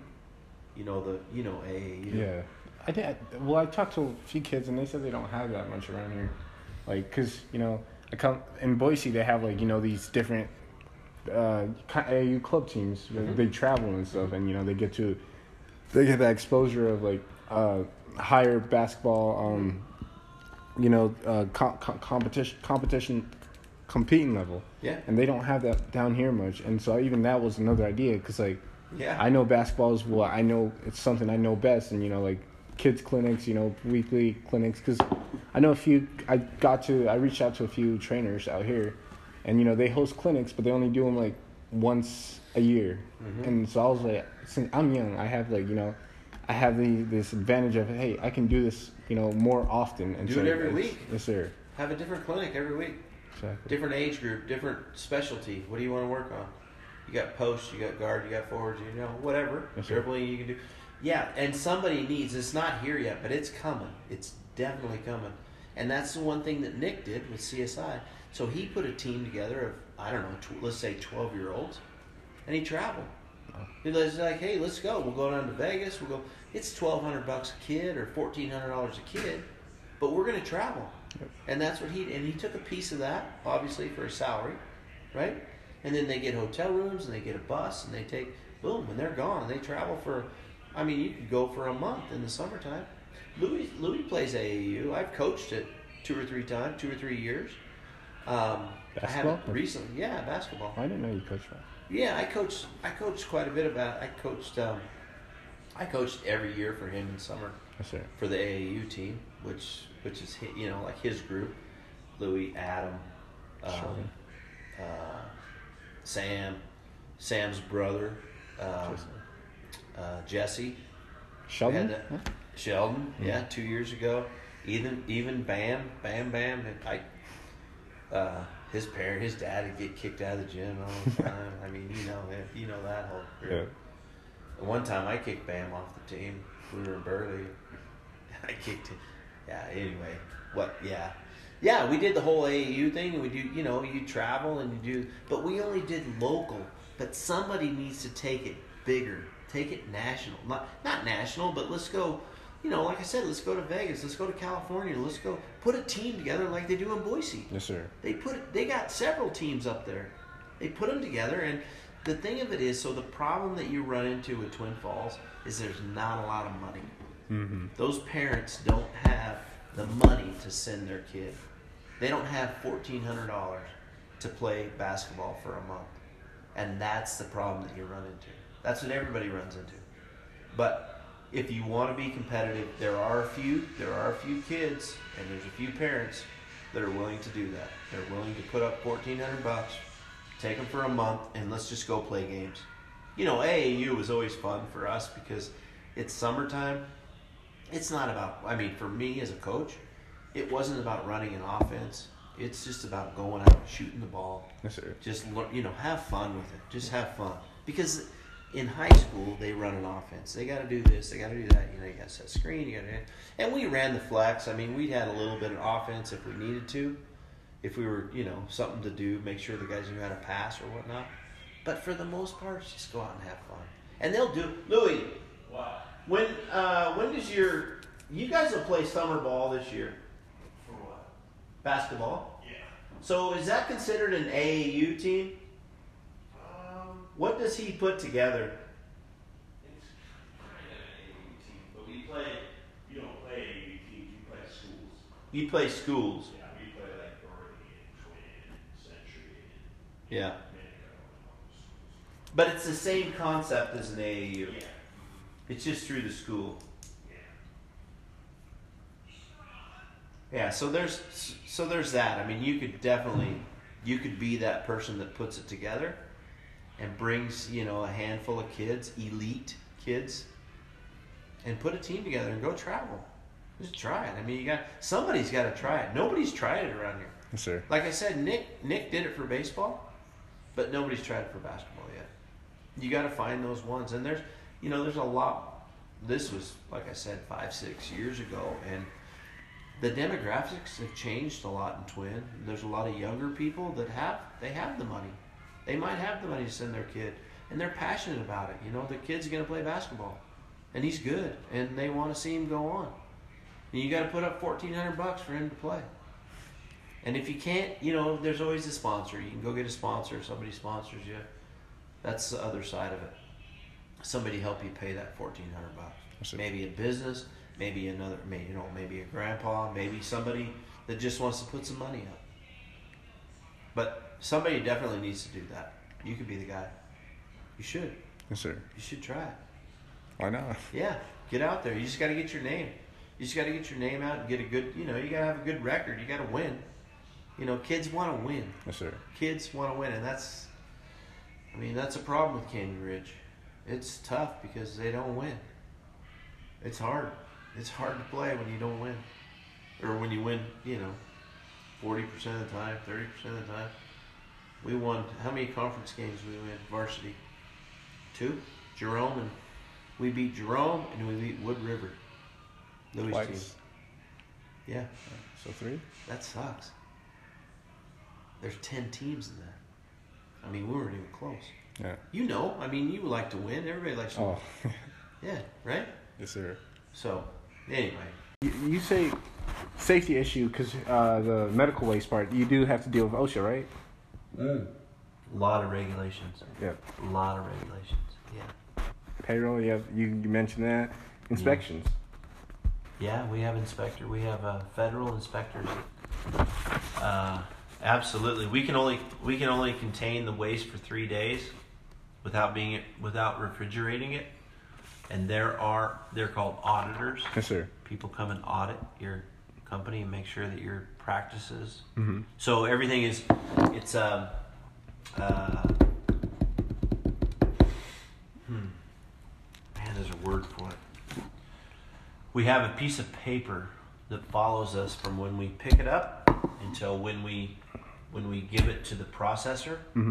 AAU. Yeah. I talked to a few kids and they said they don't have that much around here. Like, cause, I come in Boise, they have these different, AAU club teams. Mm-hmm. They travel and stuff and, they get that exposure of higher basketball, competition, competing level. Yeah. And they don't have that down here much. And so even that was another idea because yeah. I know basketball is what I know. It's something I know best. And kids clinics, weekly clinics. Because I know I reached out to a few trainers out here, and they host clinics, but they only do them once a year. Mm-hmm. And so I was like, since I'm young, I have I have this advantage of, hey, I can do this, more often. And do it every week. Yes, sir. Have a different clinic every week. Exactly. Different age group, different specialty. What do you want to work on? You got post, you got guard, you got forwards, whatever. Yes, sir. Dribbling you can do. Yeah, and somebody needs, it's not here yet, but it's coming. It's definitely coming. And that's the one thing that Nick did with CSI. So he put a team together of, let's say 12-year-olds, and he traveled. He was like, hey, let's go. We'll go down to Vegas. We'll go. It's $1,200 a kid or $1,400 a kid, but we're going to travel. Yep. And that's what he took a piece of that, obviously, for a salary, right? And then they get hotel rooms and they get a bus and they take, boom, when they're gone, they travel for, you could go for a month in the summertime. Louis plays AAU. I've coached it 2 or 3 years. Basketball? I haven't recently. Yeah, basketball. I didn't know you coached that. Yeah, I coached quite a bit about it. I coached every year for him in summer. Yes, sir. For the AAU team, which is his group, Louis, Adam, Sam's brother, Jesse, Sheldon. Sheldon, yeah, 2 years ago. Even Bam. His dad would get kicked out of the gym all the time. You know that whole group. Yeah. One time I kicked Bam off the team. We were in Burley. I kicked him. Yeah, anyway. Yeah, we did the whole AAU thing, and we do, you travel and you do, but we only did local. But somebody needs to take it bigger, take it national. Not national, but let's go, like I said, let's go to Vegas, let's go to California, let's go put a team together like they do in Boise. Yes, sir. They got several teams up there. They put them together, and the thing of it is, so the problem that you run into with Twin Falls is there's not a lot of money. Mm-hmm. Those parents don't have the money to send their kid. They don't have $1,400 to play basketball for a month. And that's the problem that you run into. That's what everybody runs into. But if you want to be competitive, there are a few kids and there's a few parents that are willing to do that. They're willing to put up $1,400, take them for a month, and let's just go play games. AAU was always fun for us because it's summertime. It's not about, for me as a coach, it wasn't about running an offense. It's just about going out and shooting the ball. Yes, sir. Just, have fun with it. Just have fun. Because in high school, they run an offense. They got to do this. They got to do that. You got to set screen. And we ran the flex. I mean, we had a little bit of offense if we needed to. If we were, something to do, make sure the guys knew how to pass or whatnot. But for the most part, just go out and have fun. And they'll do. Louis, What? when does you guys will play summer ball this year? For what? Basketball? Yeah. So is that considered an AAU team? What does he put together? It's kind of an AAU team, but you don't play AAU teams, you play schools. You play schools. Yeah, we play like Berkeley and Twin, Century, and Yeah. Minnesota and all those schools. But it's the same concept as an AAU. Yeah. It's just through the school. Yeah. Yeah, so there's that. I mean, you could be that person that puts it together and brings, a handful of kids, elite kids, and put a team together and go travel. Just try it. I mean, somebody's got to try it. Nobody's tried it around here. Yes, sir. Like I said, Nick did it for baseball, but nobody's tried it for basketball yet. You got to find those ones, and there's a lot. This was, like I said, 5-6 years ago, and the demographics have changed a lot in Twin. There's a lot of younger people that have the money. They might have the money to send their kid, and they're passionate about it. The kid's going to play basketball, and he's good, and they want to see him go on. And you got to put up $1,400 for him to play. And if you can't, there's always a sponsor. You can go get a sponsor. Somebody sponsors you. That's the other side of it. Somebody help you pay that $1,400. Maybe a business, maybe maybe a grandpa, maybe somebody that just wants to put some money up. But somebody definitely needs to do that. You could be the guy. You should. Yes, sir. You should try it. Why not? Yeah, get out there. You just got to get your name. You just got to get your name out and get a good, you got to have a good record. You got to win. Kids want to win. Yes, sir. Kids want to win, and that's a problem with Canyon Ridge. It's tough because they don't win. It's hard. It's hard to play when you don't win. Or when you win, 40% of the time, 30% of the time. We won, how many conference games we win, varsity? 2. Jerome, and we beat Jerome, and we beat Wood River. Louis' Twice. team. Yeah. So 3? That sucks. There's 10 teams in that. We weren't even close. Yeah. You like to win. Everybody likes to win. Oh. Yeah, right? Yes, sir. So, anyway. You say safety issue because the medical waste part, you do have to deal with OSHA, right? A lot of regulations. Yeah. A lot of regulations. Yeah. Payroll, you mentioned that. Inspections. Yeah, we have inspector. We have federal inspectors. Absolutely. We can only contain the waste for 3 days without refrigerating it. And they're called auditors. Yes, sir. People come and audit your company and make sure that your practices. Mm-hmm. So everything is, there's a word for it. We have a piece of paper that follows us from when we pick it up until when we give it to the processor. Mm-hmm.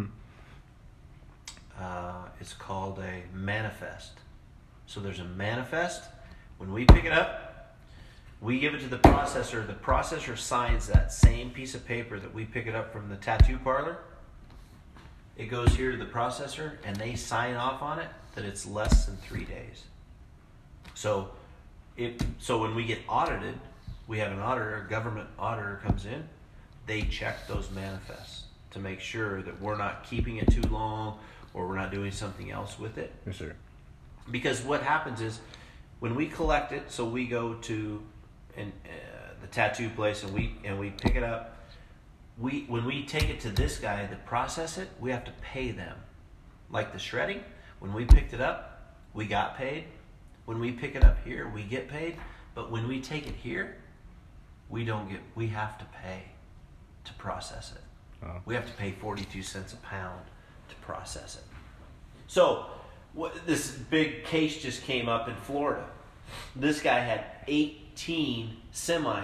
It's called a manifest. So there's a manifest. When we pick it up, we give it to the processor. The processor signs that same piece of paper that we pick it up from the tattoo parlor. It goes here to the processor, and they sign off on it that it's less than 3 days. So when we get audited, we have an auditor, a government auditor comes in. They check those manifests to make sure that we're not keeping it too long or we're not doing something else with it. Yes, sir. Because what happens is when we collect it, so we go to the tattoo place and we pick it up. When we take it to this guy to process it, we have to pay them. Like the shredding, when we picked it up, we got paid. When we pick it up here, we get paid. But when we take it here, we have to pay to process it. Oh. We have to pay 42 cents a pound to process it. So this big case just came up in Florida. This guy had 18 semi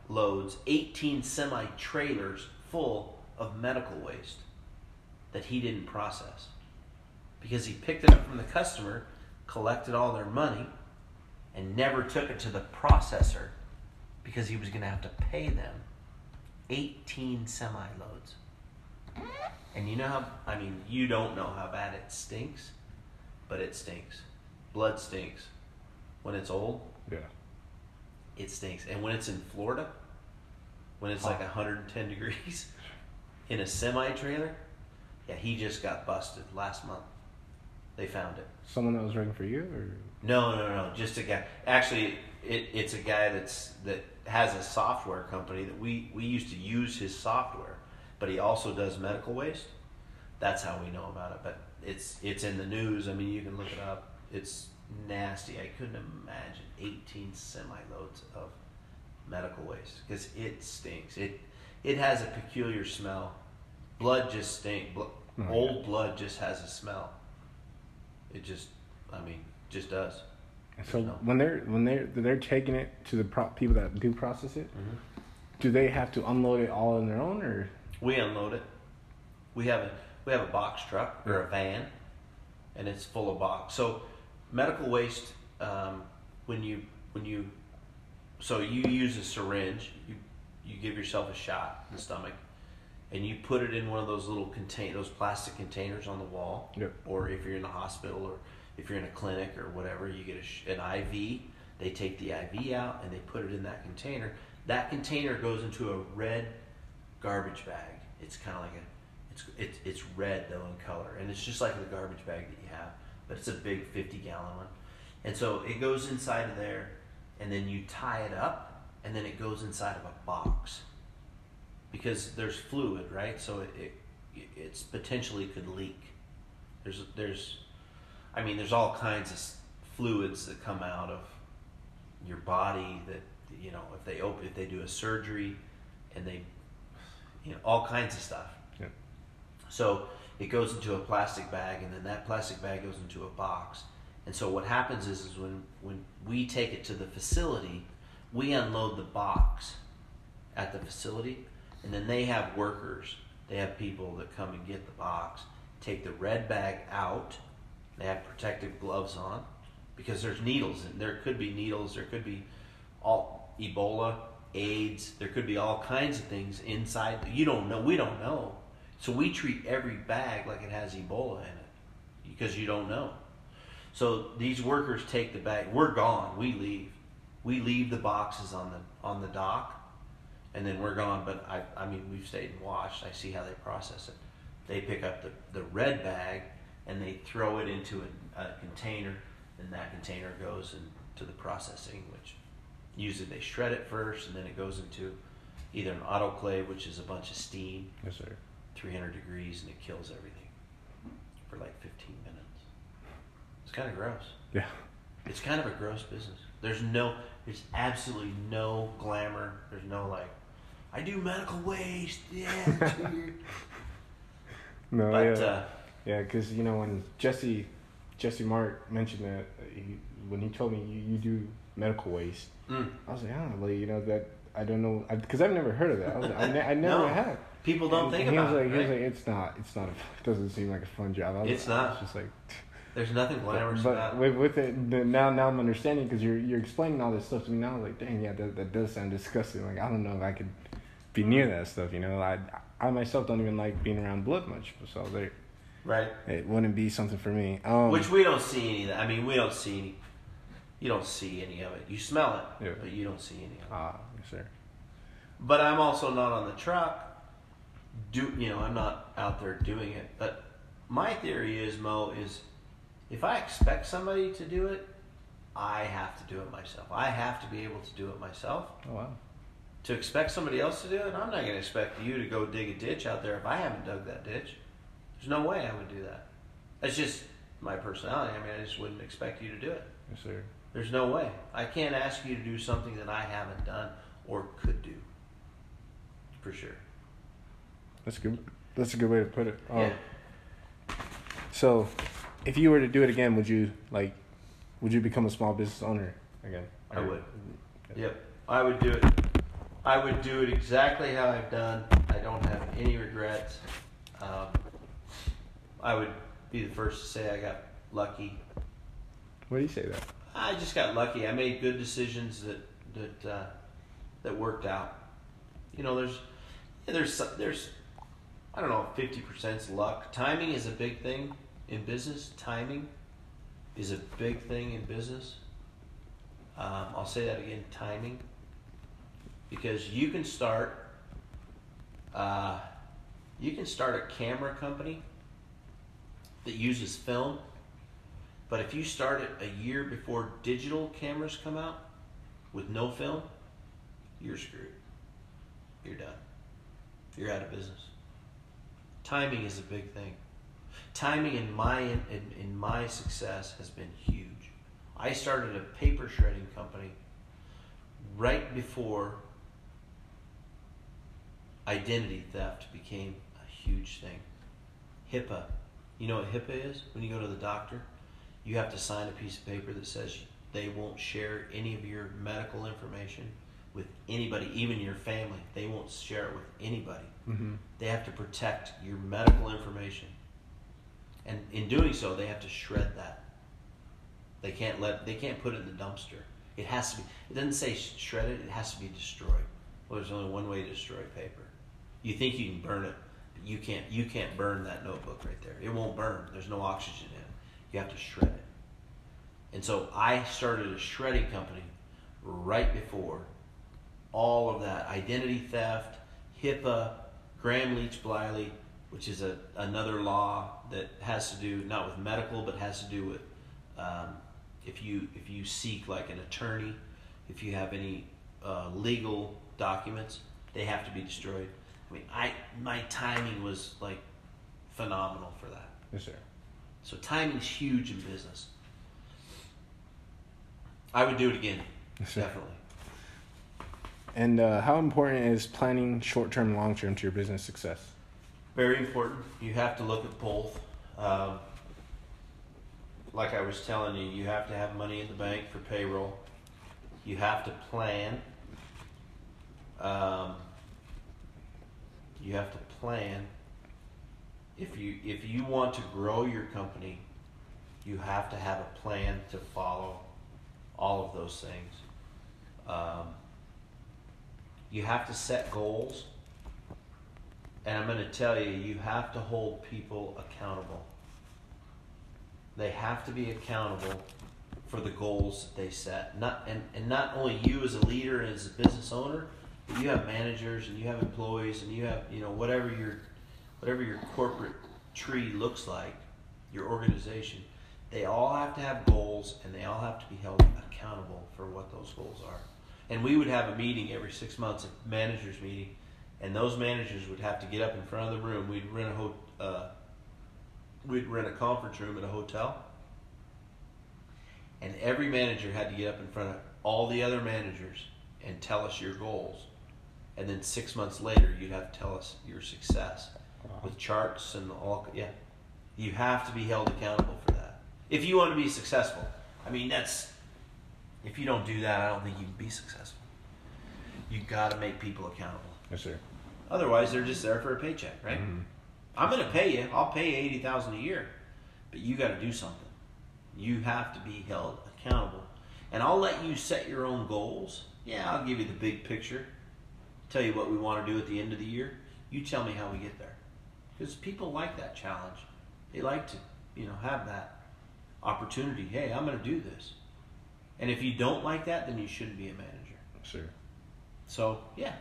loads, 18 semi-trailers full of medical waste that he didn't process. Because he picked it up from the customer, collected all their money, and never took it to the processor because he was going to have to pay them 18 semi-loads. And you know how, I mean, you don't know how bad it stinks, but it stinks. Blood stinks. When it's old, Yeah. it stinks. And when it's in Florida, when it's like 110 degrees in a semi-trailer, yeah, he just got busted last month. They found it. Someone that was working for you, or No. Just a guy. Actually, it's a guy that has a software company that we used to use his software, but he also does medical waste. That's how we know about it. But it's in the news. I mean, you can look it up. It's nasty. I couldn't imagine 18 semi-loads of medical waste because it stinks. It has a peculiar smell. Blood just stinks. Old blood just has a smell. It just, I mean, just does. so when they're taking it to the people that do process it, do they have to unload it all on their own, or We unload it. We have a box truck or a van, and it's full of box. So medical waste, when you use a syringe, you give yourself a shot in the stomach, and you put it in one of those little those plastic containers on the wall. Yep. Or if you're in a hospital or if you're in a clinic or whatever, you get an IV. They take the IV out and they put it in that container. That container goes into a red garbage bag. It's kind of like it's red though in color, and it's just like the garbage bag that you have, but it's a big 50-gallon one. And so it goes inside of there, and then you tie it up, and then it goes inside of a box because there's fluid, right? So it's potentially could leak. There's all kinds of fluids that come out of your body that, you know, if they do a surgery, and they, you know, all kinds of stuff. Yeah. So it goes into a plastic bag, and then that plastic bag goes into a box. And so what happens is when we take it to the facility, we unload the box at the facility, and then they have workers. They have people that come and get the box, take the red bag out. They have protective gloves on because there's needles, and there could be needles. There could be all Ebola, AIDS. There could be all kinds of things inside. You don't know. We don't know. So we treat every bag like it has Ebola in it because you don't know. So these workers take the bag. We're gone. We leave. We leave the boxes on the dock, and then we're gone. But I mean, we've stayed and watched. I see how they process it. They pick up the red bag and they throw it into a container, and that container goes into the processing, which usually they shred it first, and then it goes into either an autoclave, which is a bunch of steam, yes, sir, 300 degrees, and it kills everything for like 15 minutes. It's kind of gross. Yeah. It's kind of a gross business. There's absolutely no glamour. There's no like, I do medical waste. Yeah. It's weird. No, But, yeah, because you know when Jesse Mark mentioned that when he told me you do medical waste, I was like, like, you know, that I don't know, because I've never heard of that. I was like, I never No. have. People don't think about it. He was Right? like, it's not. It doesn't seem like a fun job. It's not. It's just like. There's nothing glamorous But about it. with it now I'm understanding because you're explaining all this stuff to me now. Like, dang, yeah, that does sound disgusting. Like, I don't know if I could be near that stuff. You know, I myself don't even like being around blood much, so Right. it wouldn't be something for me. Which we don't see any of that. I mean, we don't see any. You don't see any of it. You smell it, Yeah. but you don't see any of it. Yes, sir. But I'm also not on the truck. I'm not out there doing it. But my theory is, Mo, is if I expect somebody to do it, I have to do it myself. I have to be able to do it myself. Oh wow. To expect somebody else to do it, I'm not going to expect you to go dig a ditch out there if I haven't dug that ditch. There's no way I would do that. That's just my personality. I mean, I just wouldn't expect you to do it. Yes, sir. There's no way. I can't ask you to do something that I haven't done or could do. For sure. That's good. That's a good way to put it. Yeah. So, if you were to do it again, would you become a small business owner again? I would. Yep. I would do it. I would do it exactly how I've done. I don't have any regrets. I would be the first to say I got lucky. Why do you say that? I just got lucky. I made good decisions that worked out. You know, there's I don't know, 50% luck. Timing is a big thing in business. Timing is a big thing in business. I'll say that again, timing. Because you can start a camera company that uses film, but if you start it a year before digital cameras come out with no film, you're screwed. You're done. You're out of business. Timing is a big thing. Timing in my success has been huge. I started a paper shredding company right before identity theft became a huge thing. HIPAA. You know what HIPAA is? When you go to the doctor, you have to sign a piece of paper that says they won't share any of your medical information with anybody, even your family. They won't share it with anybody. Mm-hmm. They have to protect your medical information. And in doing so, they have to shred that. They can't put it in the dumpster. It has to be, it doesn't say shred it, it has to be destroyed. Well, there's only one way to destroy paper. You think you can burn it, but you can't burn that notebook right there. It won't burn. There's no oxygen in it. You have to shred it. And so I started a shredding company right before all of that. Identity theft, HIPAA, Graham-Leach-Bliley, which is another law that has to do not with medical, but has to do with if you seek like an attorney, if you have any legal documents, they have to be destroyed. I mean, my timing was like phenomenal for that. Yes, sir. So timing's huge in business. I would do it again, Yes, sir. definitely. And how important is planning short-term and long-term to your business success? Very important. You have to look at both. Like I was telling you, you have to have money in the bank for payroll. You have to plan. You have to plan. If you want to grow your company, you have to have a plan to follow all of those things. You have to set goals. And I'm going to tell you, you have to hold people accountable. They have to be accountable for the goals that they set. Not only you as a leader and as a business owner, but you have managers and you have employees and you have, whatever your corporate tree looks like, your organization. They all have to have goals and they all have to be held accountable for what those goals are. And we would have a meeting every 6 months, a managers meeting, and those managers would have to get up in front of the room. We'd rent a conference room at a hotel, and every manager had to get up in front of all the other managers and tell us your goals. And then 6 months later, you'd have to tell us your success with charts and all. Yeah, you have to be held accountable for that if you want to be successful. I mean, if you don't do that, I don't think you can be successful. You got to make people accountable. Yes, sir. Otherwise, they're just there for a paycheck, right? Mm-hmm. I'm going to pay you. I'll pay you $80,000 a year, but you got to do something. You have to be held accountable, and I'll let you set your own goals. Yeah, I'll give you the big picture. Tell you what we want to do at the end of the year. You tell me how we get there, because people like that challenge. They like to, have that opportunity. Hey, I'm going to do this, and if you don't like that, then you shouldn't be a manager. Sure. So yeah.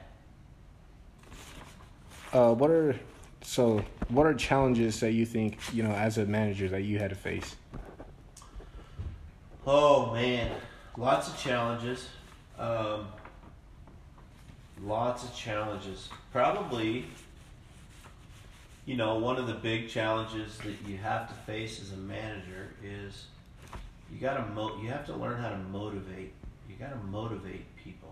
What are challenges that you think, as a manager that you had to face? Oh man, lots of challenges. Probably, one of the big challenges that you have to face as a manager is you have to learn how to motivate. You got to motivate people.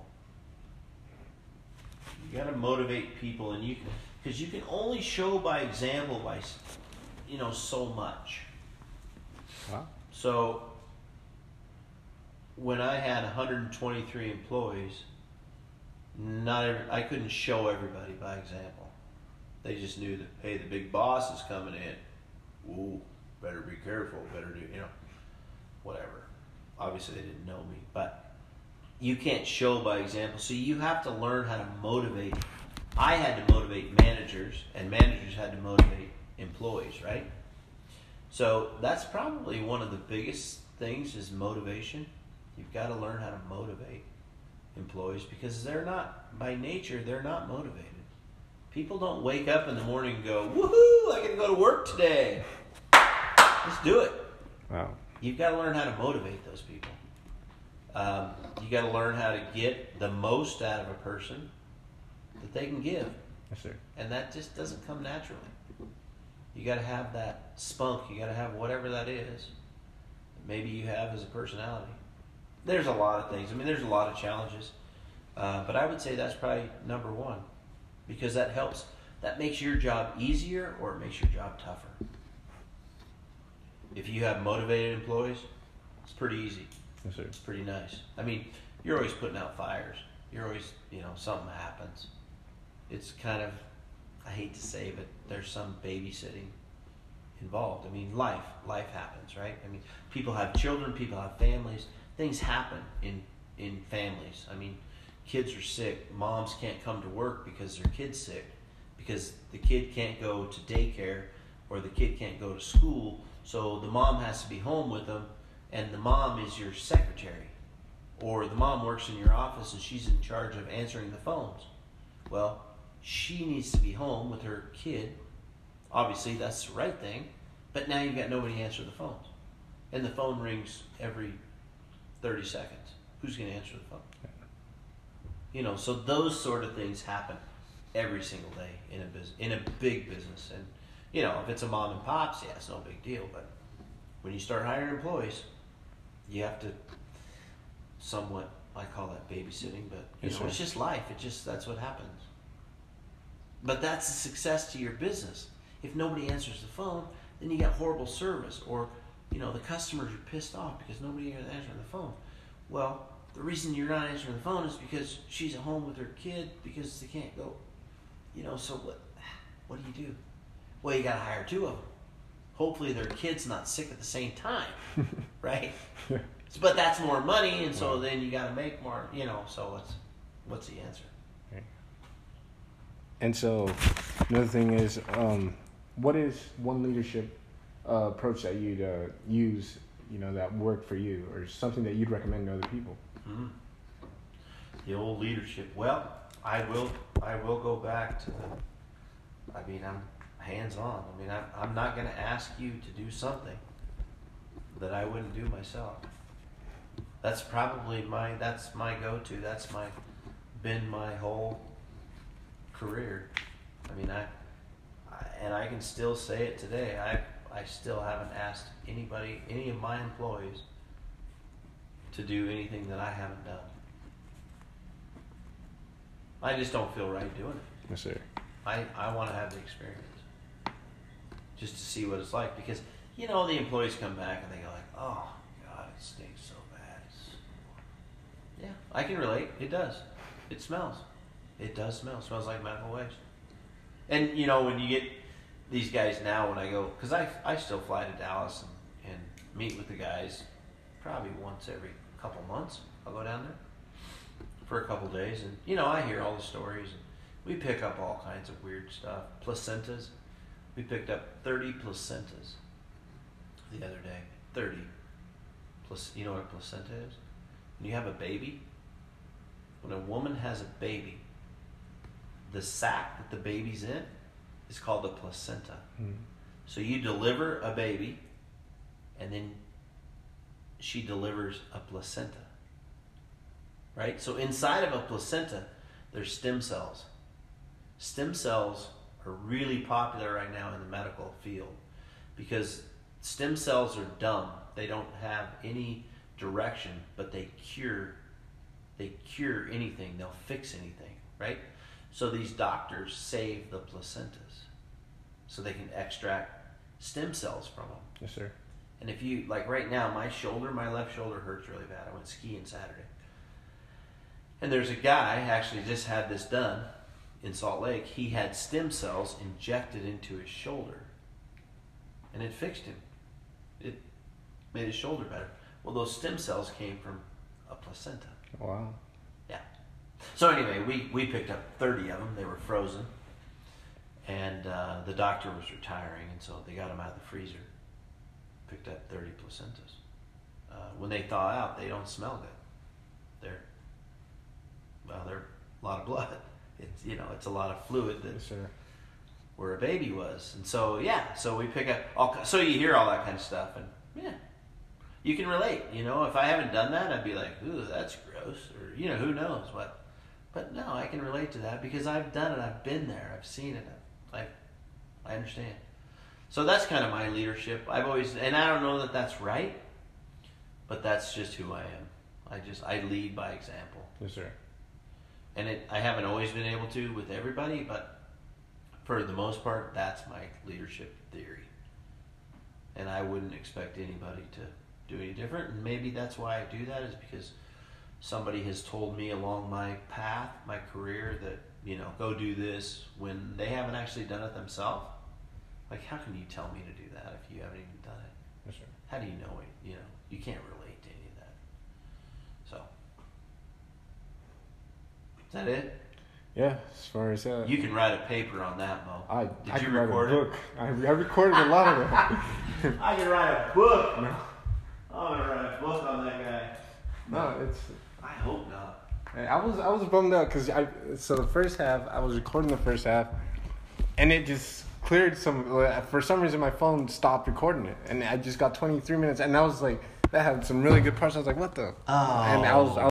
You got to motivate people, and because you can only show by example by, so much. Wow. So when I had 123 employees, I couldn't show everybody by example. They just knew that, hey, the big boss is coming in. Ooh, better be careful. Better do, whatever. Obviously, they didn't know me, but you can't show by example. So you have to learn how to motivate. I had to motivate managers, and managers had to motivate employees, right? So that's probably one of the biggest things is motivation. You've got to learn how to motivate employees because they're not, by nature, they're not motivated. People don't wake up in the morning and go, woohoo, I get to go to work today. Let's do it. Wow. You've got to learn how to motivate those people. You got to learn how to get the most out of a person that they can give. Yes, sir. And that just doesn't come naturally. You got to have that spunk. You got to have whatever that is that maybe you have as a personality. There's a lot of things. I mean, there's a lot of challenges. But I would say that's probably number one because that helps. That makes your job easier or it makes your job tougher. If you have motivated employees, it's pretty easy. Yes, sir. It's pretty nice. I mean, you're always putting out fires. You're always, something happens. It's kind of, I hate to say, but there's some babysitting involved. I mean, life happens, right? I mean, people have children, people have families. Things happen in families. I mean, kids are sick. Moms can't come to work because their kid's sick, because the kid can't go to daycare or the kid can't go to school. So the mom has to be home with them, and the mom is your secretary. Or the mom works in your office and she's in charge of answering the phones. Well, she needs to be home with her kid. Obviously, that's the right thing. But now you've got nobody to answer the phones. And the phone rings every 30 seconds. Who's going to answer the phone? So those sort of things happen every single day in a big business. And, if it's a mom and pops, yeah, it's no big deal. But when you start hiring employees, you have to somewhat, I call that babysitting, but it's just life. That's what happens. But that's a success to your business. If nobody answers the phone, then you got horrible service, or the customers are pissed off because nobody is answering the phone. Well, the reason you're not answering the phone is because she's at home with her kid because they can't go. So what do you do? Well, you got to hire two of them. Hopefully their kid's not sick at the same time, right? But that's more money, and so then you got to make more, so what's the answer? Okay. And so another thing is, what is one leadership approach that you'd use, that worked for you, or something that you'd recommend to other people? Mm-hmm. The old leadership. Well, I will go back to I'm hands-on. I mean, I'm not going to ask you to do something that I wouldn't do myself. That's probably my go-to. That's been my whole career. I mean, I can still say it today. I still haven't asked any of my employees to do anything that I haven't done. I just don't feel right doing it. Yes, sir. I want to have the experience just to see what it's like, because the employees come back and they go like, oh God, it stinks so bad. Yeah, I can relate. It does. It smells. It does smell. It smells like medical waste. And when you get these guys now, when I go, because I still fly to Dallas and meet with the guys probably once every couple months. I'll go down there for a couple days, and I hear all the stories, and we pick up all kinds of weird stuff. Placentas. We picked up 30 placentas the other day. 30. You know what a placenta is? When you have a baby, when a woman has a baby, the sac that the baby's in is called a placenta. Mm. So you deliver a baby, and then she delivers a placenta. Right? So inside of a placenta, there's stem cells. Stem cells are really popular right now in the medical field because stem cells are dumb. They don't have any direction, but they cure anything. They'll fix anything, right? So these doctors save the placentas so they can extract stem cells from them. Yes, sir. And if you, like right now, my left shoulder hurts really bad. I went skiing Saturday. And there's a guy actually just had this done in Salt Lake. He had stem cells injected into his shoulder, and it fixed him. It made his shoulder better. Well, those stem cells came from a placenta. Wow. Yeah. So anyway, we picked up 30 of them. They were frozen, and the doctor was retiring, and so they got them out of the freezer. Picked up 30 placentas. When they thaw out, they don't smell good. They're a lot of blood. It's it's a lot of fluid that Yes, sir. where a baby was, and so so we pick up so you hear all that kind of stuff, and yeah, you can relate. If I haven't done that, I'd be like, ooh, that's gross, or who knows what. But no, I can relate to that because I've done it. I've been there. I've seen it. I understand. So that's kind of my leadership. I've always, and I don't know that that's right, but that's just who I am. I lead by example. Yes, sir. And I haven't always been able to with everybody, but for the most part, that's my leadership theory. And I wouldn't expect anybody to do any different. And maybe that's why I do that, is because somebody has told me along my path, my career, that, go do this when they haven't actually done it themselves. Like, how can you tell me to do that if you haven't even done it? Yes, sir. How do you know it? You can't relate to any of that. So, is that it? Yeah, as far as that. You can write a paper on that, Mo. I Did you can write record a it? book. I recorded a lot of them. I can write a book. No. I'm gonna write a book on that guy. No, it's. I hope not. I was bummed out because so the first half, I was recording the first half, and it just cleared for some reason my phone stopped recording it, and I just got 23 minutes, and I was like, that had some really good parts. I was like, what the? Oh. And I was